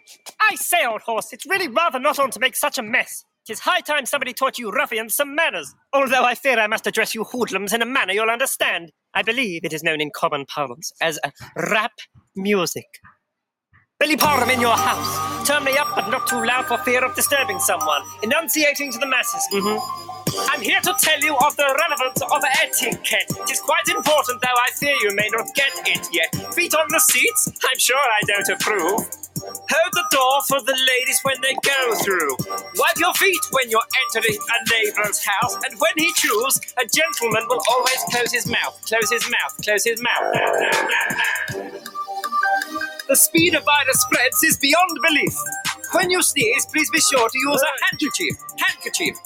I say, old horse, it's really rather not on to make such a mess. 'Tis high time somebody taught you ruffians some manners. Although I fear I must address you hoodlums in a manner you'll understand. I believe it is known in common parlance as rap music. Billy Parham in your house. Turn me up, but not too loud for fear of disturbing someone. Enunciating to the masses. I'm here to tell you of the relevance of etiquette. It is quite important, though I fear you may not get it yet. Feet on the seats? I'm sure I don't approve. Hold the door for the ladies when they go through. Wipe your feet when you're entering a neighbor's house. And when he chews, a gentleman will always close his mouth. Close his mouth. Close his mouth. The speed a virus spreads is beyond belief. When you sneeze, please be sure to use a handkerchief. Handkerchief.